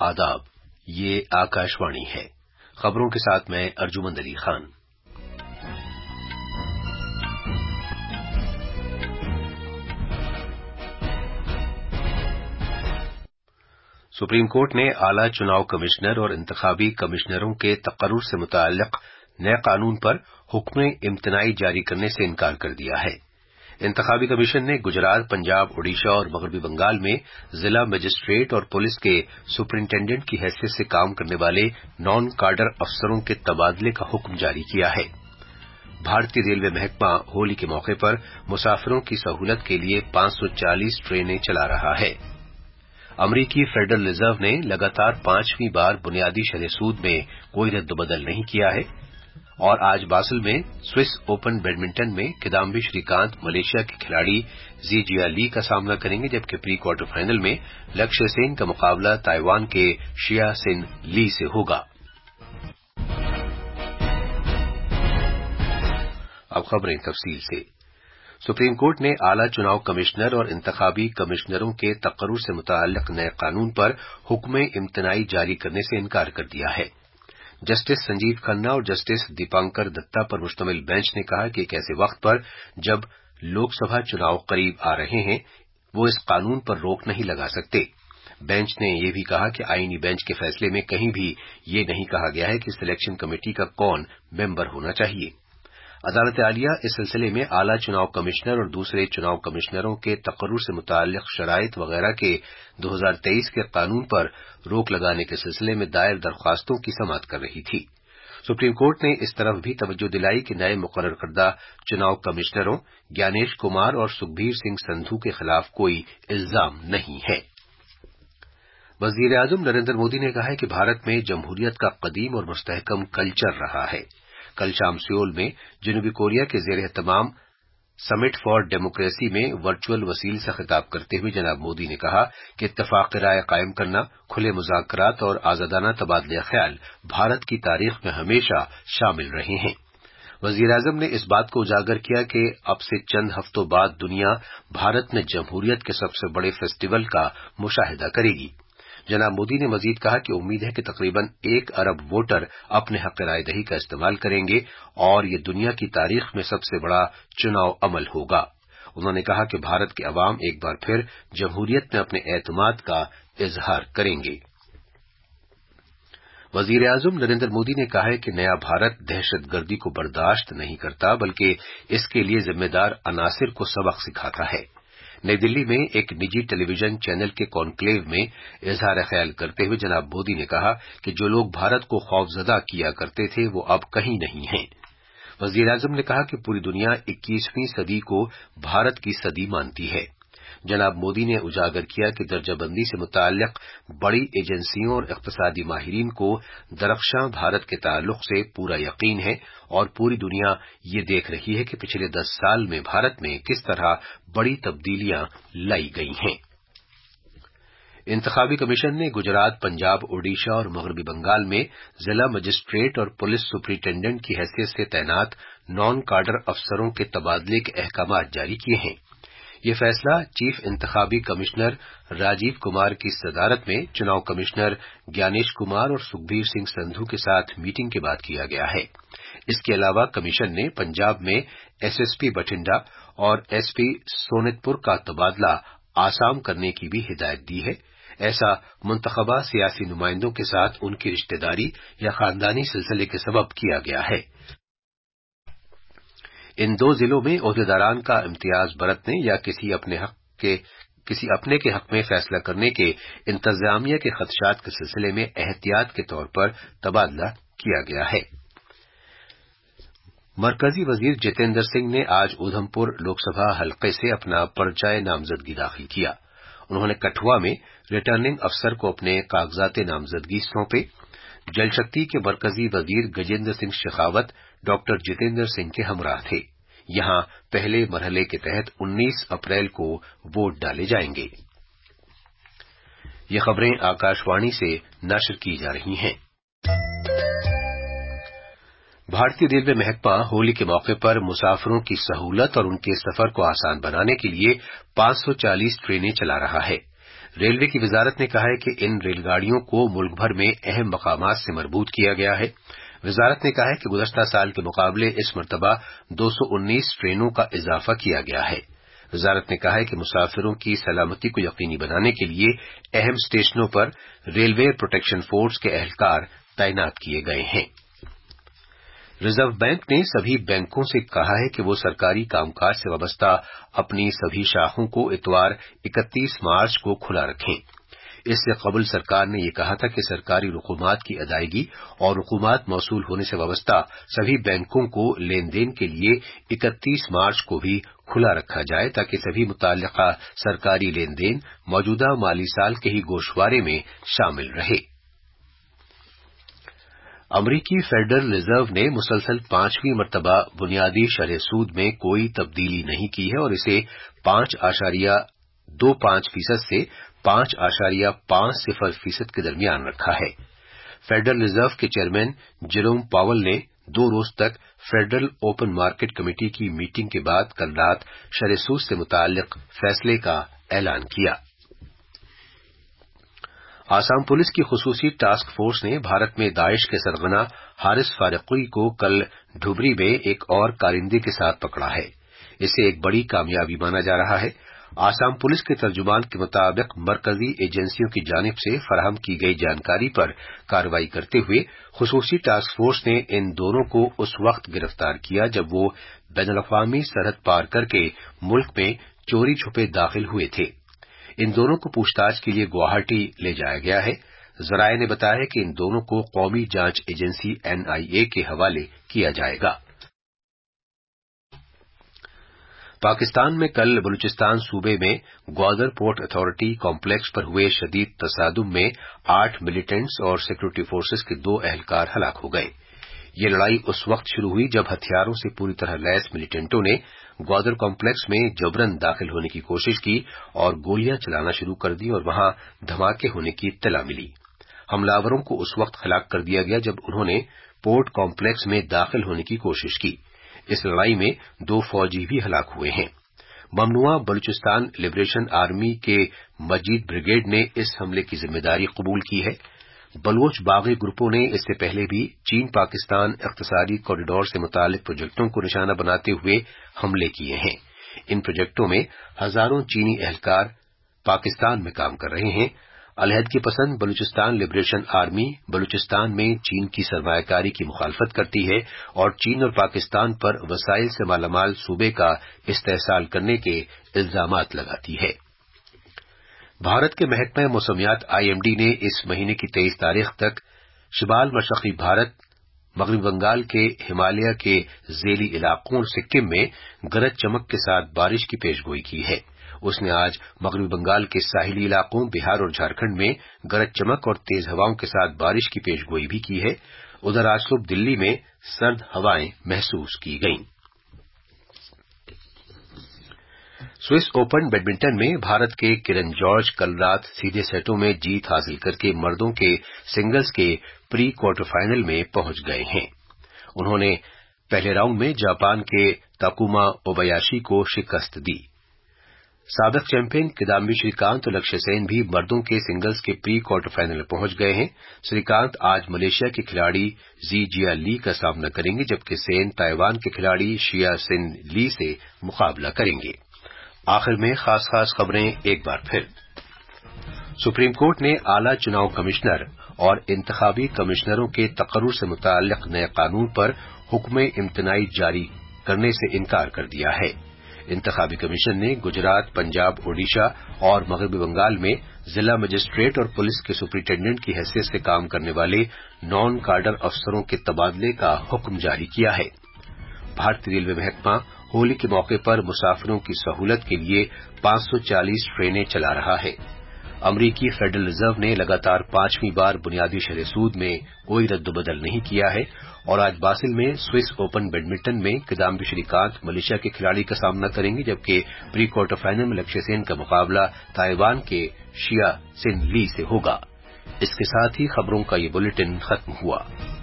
आदाब, ये आकाशवाणी है। खबरों के साथ मैं अर्जुमंद अली खान। सुप्रीम कोर्ट ने आला चुनाव कमिश्नर और इंतखाबी कमिश्नरों के तकर्रुर से मुताल्लिक नए कानून पर हुक्म इम्तनाई जारी करने से इनकार कर दिया है। इंतखाबी कमीशन ने गुजरात, पंजाब, ओडिशा और मगरबी बंगाल में जिला मजिस्ट्रेट और पुलिस के सुपरिंटेंडेंट की हैसियत से काम करने वाले नॉन काडर अफसरों के तबादले का हुक्म जारी किया है। भारतीय रेलवे महकमा होली के मौके पर मुसाफिरों की सहूलत के लिए 540 ट्रेनें चला रहा है। अमरीकी फेडरल रिजर्व ने लगातार 5वीं बार बुनियादी शरह सूद में कोई रद्द-बदल नहीं किया है और आज बासल में स्विस ओपन बैडमिंटन में किदाम्बी श्रीकांत मलेशिया के खिलाड़ी जीजिया ली का सामना करेंगे, जबकि प्री क्वार्टर फाइनल में लक्ष्य सेन का मुकाबला ताइवान के शिया सिन ली से होगा। अब खबरें तफसील से। सुप्रीम कोर्ट ने आला चुनाव कमिश्नर और इंतखाबी कमिश्नरों के तकर्रुर से मुताल्लिक नए कानून पर हुक्म इम्तनाई जारी करने से इनकार कर दिया है। जस्टिस संजीव खन्ना और जस्टिस दीपांकर दत्ता पर मुश्तमिल बेंच ने कहा कि एक ऐसे वक्त पर जब लोकसभा चुनाव करीब आ रहे हैं, वो इस कानून पर रोक नहीं लगा सकते। बेंच ने यह भी कहा कि आईनी बेंच के फैसले में कहीं भी ये नहीं कहा गया है कि सिलेक्शन कमेटी का कौन मेंबर होना चाहिए। अदालत आलिया इस सिलसिले में आला चुनाव कमिश्नर और दूसरे चुनाव कमिश्नरों के तकर्रुर से मुताल्लिक शराइत वगैरह के 2023 के कानून पर रोक लगाने के सिलसिले में दायर दरख्वास्तों की समाअत कर रही थी। सुप्रीम कोर्ट ने इस तरफ भी तवज्जो दिलाई कि नए मुकर्रर करदा चुनाव कमिश्नरों ज्ञानेश कुमार और सुखबीर सिंह संधू के खिलाफ कोई इल्जाम नहीं है। वजीर आजम नरेंद्र मोदी ने कहा है कि भारत में जमहूरियत का कदीम और मुस्तहकम कल्चर रहा है। कल शाम सियोल में जनूबी कोरिया के ज़ेर एहतमाम समिट फॉर डेमोक्रेसी में वर्चुअल वसील से खिताब करते हुए जनाब मोदी ने कहा कि इत्तफाक राय कायम करना, खुले मुज़ाकरात और आजादाना तबादले ख्याल भारत की तारीख में हमेशा शामिल रहे हैं। वजीर आजम ने इस बात को उजागर किया कि अब से चंद हफ्तों बाद दुनिया भारत में जमहूरियत के सबसे बड़े फेस्टिवल का मुशाहिदा करेगी। जनाब मोदी ने मजीद कहा कि उम्मीद है कि तकरीबन 1 अरब वोटर अपने हक राय दही का इस्तेमाल करेंगे और ये दुनिया की तारीख में सबसे बड़ा चुनाव अमल होगा। उन्होंने कहा कि भारत के अवाम एक बार फिर जमहूरियत में अपने एतमाद का इजहार करेंगे। वजीर आजम नरेंद्र मोदी ने कहा है कि नया भारत दहशतगर्दी को बर्दाश्त नहीं करता, बल्कि इसके लिए जिम्मेदार अनासिर को सबक सिखाता है। नई दिल्ली में एक निजी टेलीविजन चैनल के कॉन्क्लेव में इजहार ख्याल करते हुए जनाब मोदी ने कहा कि जो लोग भारत को खौफजदा किया करते थे वो अब कहीं नहीं हैं। वजीर आजम ने कहा कि पूरी दुनिया 21वीं सदी को भारत की सदी मानती है। जनाब मोदी ने उजागर किया कि दर्जाबंदी से मुताल्लिक बड़ी एजेंसियों और इक्तिसादी माहिरीन को दरख्शां भारत के ताल्लुक से पूरा यकीन है और पूरी दुनिया ये देख रही है कि पिछले 10 साल में भारत में किस तरह बड़ी तब्दीलियां लाई गई हैं। इंतखाबी कमीशन ने गुजरात, पंजाब, ओडिशा और मगरबी बंगाल में जिला मजिस्ट्रेट और पुलिस सुपरिंटेंडेंट की हैसियत से तैनात नॉन काडर अफसरों के तबादले के अहकाम जारी किए हैं। ये फैसला चीफ इंतखाबी कमिश्नर राजीव कुमार की सदारत में चुनाव कमिश्नर ज्ञानेश कुमार और सुखबीर सिंह संधू के साथ मीटिंग के बाद किया गया है। इसके अलावा कमीशन ने पंजाब में एसएसपी बठिंडा और एसपी सोनितपुर का तबादला आसाम करने की भी हिदायत दी है। ऐसा मुंतखबा सियासी नुमाइंदों के साथ उनकी रिश्तेदारी या खानदानी सिलसिले के सबब किया गया है। इन 2 जिलों में ओहदेदारान का इम्तियाज बरतने या किसी अपने के हक में फैसला करने के इंतजामिया के खदशात के सिलसिले में एहतियात के तौर पर तबादला किया गया है। मरकजी वजीर जितेंद्र सिंह ने आज उधमपुर लोकसभा हलके से अपना पर्चा नामजदगी दाखिल किया। उन्होंने कठुआ में रिटर्निंग अफसर को अपने कागजात नामजदगी सौंपे। जल शक्ति के मरकजी वजीर गजेंद्र सिंह शेखावत डॉक्टर जितेंद्र सिंह के हमराह थे। यहां पहले मरहले के तहत 19 अप्रैल को वोट डाले जाएंगे। ये खबरें आकाशवाणी से नशर की जा रही हैं। भारतीय रेलवे महकमा होली के मौके पर मुसाफिरों की सहूलत और उनके सफर को आसान बनाने के लिए 540 ट्रेनें चला रहा है। ریلوے کی وزارت نے کہا ہے کہ ان ریل گاڑیوں کو ملک بھر میں اہم مقامات سے مربوط کیا گیا ہے۔ وزارت نے کہا ہے کہ گزشتہ سال کے مقابلے اس مرتبہ 219 ٹرینوں کا اضافہ کیا گیا ہے۔ وزارت نے کہا ہے کہ مسافروں کی سلامتی کو یقینی بنانے کے لیے اہم اسٹیشنوں پر ریلوے پروٹیکشن فورس کے اہلکار تعینات کیے گئے ہیں۔ ریزرو بینک نے سبھی بینکوں سے کہا ہے کہ وہ سرکاری کام کاج سے وابستہ اپنی سبھی شاخوں کو اتوار 31 مارچ کو کھلا رکھیں۔ اس سے قبل سرکار نے یہ کہا تھا کہ سرکاری رقومات کی ادائیگی اور رقومات موصول ہونے سے وابستہ سبھی بینکوں کو لین دین کے لیے 31 مارچ کو بھی کھلا رکھا جائے تاکہ سبھی متعلقہ سرکاری لین دین موجودہ مالی سال کے ہی گوشوارے میں شامل رہے۔ امریکی فیڈرل ریزرو نے مسلسل 5ویں مرتبہ بنیادی شرح سود میں کوئی تبدیلی نہیں کی ہے اور اسے 5.25% سے 5.50% کے درمیان رکھا ہے۔ فیڈرل ریزرو کے چیئرمین جیروم پاول نے 2 روز تک فیڈرل اوپن مارکیٹ کمیٹی کی میٹنگ کے بعد کل رات شرح سود سے متعلق فیصلے کا اعلان کیا۔ آسام پولیس کی خصوصی ٹاسک فورس نے بھارت میں داعش کے سرغنہ حارث فاروقی کو کل ڈھبری میں ایک اور کارندے کے ساتھ پکڑا ہے۔ اسے ایک بڑی کامیابی مانا جا رہا ہے۔ آسام پولیس کے ترجمان کے مطابق مرکزی ایجنسیوں کی جانب سے فراہم کی گئی جانکاری پر کارروائی کرتے ہوئے خصوصی ٹاسک فورس نے ان دونوں کو اس وقت گرفتار کیا جب وہ بین الاقوامی سرحد پار کر کے ملک میں چوری چھپے داخل ہوئے تھے۔ ان دونوں کو پوچھ تاچھ کے لیے گوہاٹی لے جایا گیا ہے۔ ذرائع نے بتایا کہ ان دونوں کو قومی جانچ ایجنسی NIA کے حوالے کیا جائے گا۔ پاکستان میں کل بلوچستان صوبے میں گوادر پورٹ اتھارٹی کمپلیکس پر ہوئے شدید تصادم میں 8 ملیٹنٹس اور سیکورٹی فورسز کے 2 اہلکار ہلاک ہو گئے۔ یہ لڑائی اس وقت شروع ہوئی جب ہتھیاروں سے پوری طرح لیس ملیٹنٹوں نے گوادر کمپلیکس میں جبرن داخل ہونے کی کوشش کی اور گولیاں چلانا شروع کر دی اور وہاں دھماکے ہونے کی اطلاع ملی۔ حملہ کو اس وقت ہلاک کر دیا گیا جب انہوں نے پورٹ کمپلیکس میں داخل ہونے کی کوشش کی۔ اس لڑائی میں 2 فوجی بھی ہلاک ہوئے ہیں۔ ممنوعہ بلوچستان لبریشن آرمی کے مجید بریگیڈ نے اس حملے کی ذمہ داری قبول کی ہے۔ بلوچ باغی گروپوں نے اس سے پہلے بھی چین پاکستان اقتصادی کوریڈور سے متعلق پروجیکٹوں کو نشانہ بناتے ہوئے حملے کیے ہیں۔ ان پروجیکٹوں میں ہزاروں چینی اہلکار پاکستان میں کام کر رہے ہیں۔ علیحدگی پسند بلوچستان لبریشن آرمی بلوچستان میں چین کی سرمایہ کاری کی مخالفت کرتی ہے اور چین اور پاکستان پر وسائل سے مالا مال صوبے کا استحصال کرنے کے الزامات لگاتی ہے۔ بھارت کے محکمہ موسمیات IMD نے اس مہینے کی 23 تاریخ تک شمال مشرقی بھارت، مغربی بنگال کے ہمالیہ کے ذیلی علاقوں اور سکم میں گرج چمک کے ساتھ بارش کی پیشگوئی کی ہے۔ اس نے آج مغربی بنگال کے ساحلی علاقوں بہار اور جھارکھنڈ میں گرج چمک اور تیز ہواؤں کے ساتھ بارش کی پیشگوئی بھی کی ہے۔ ادھر آج صبح دلی میں سرد ہوائیں محسوس کی گئیں۔ سوئس اوپن بیڈمنٹن میں بھارت کے کرن جارج کل رات سیدھے سیٹوں میں جیت حاصل کر کے مردوں کے سنگلز کے پری کوارٹر فائنل میں پہنچ گئے ہیں۔ انہوں نے پہلے راؤنڈ میں جاپان کے تاکوما اوبایاشی کو شکست دی۔ سابق چیمپئن کدامبی شری کانت اور لکشیہ سین بھی مردوں کے سنگلز کے پری کوارٹر فائنل میں پہنچ گئے ہیں۔ شری کانت آج ملیشیا کے کھلاڑی زی جیا لی کا سامنا کریں گے جبکہ سین تائیوان کے کھلاڑی شیا سن لی سے مقابلہ کریں گے۔ آخر میں خاص خبریں ایک بار پھر۔ سپریم کورٹ نے اعلیٰ چناؤ کمشنر اور انتخابی کمشنروں کے تقرر سے متعلق نئے قانون پر حکم امتناعی جاری کرنے سے انکار کر دیا ہے۔ انتخابی کمیشن نے گجرات، پنجاب، اوڈیشہ اور مغربی بنگال میں ضلع مجسٹریٹ اور پولیس کے سپرنٹینڈنٹ کی حیثیت سے کام کرنے والے نان کاڈر افسروں کے تبادلے کا حکم جاری کیا ہے۔ بھارتی ریلوے محکمہ ہولی کے موقع پر مسافروں کی سہولت کے لیے 540 ٹرینیں چلا رہا ہے۔ امریکی فیڈرل ریزرو نے لگاتار 5ویں بار بنیادی شرح سود میں کوئی رد و بدل نہیں کیا ہے اور آج باسل میں سوئس اوپن بیڈمنٹن میں کدامبی شری کانت ملیشیا کے کھلاڑی کا سامنا کریں گے جبکہ پری کوارٹر فائنل میں لکشیہ سین کا مقابلہ تائیوان کے شیا سن لی سے ہوگا۔ اس کے ساتھ ہی خبروں کا یہ بلیٹن ختم ہوا۔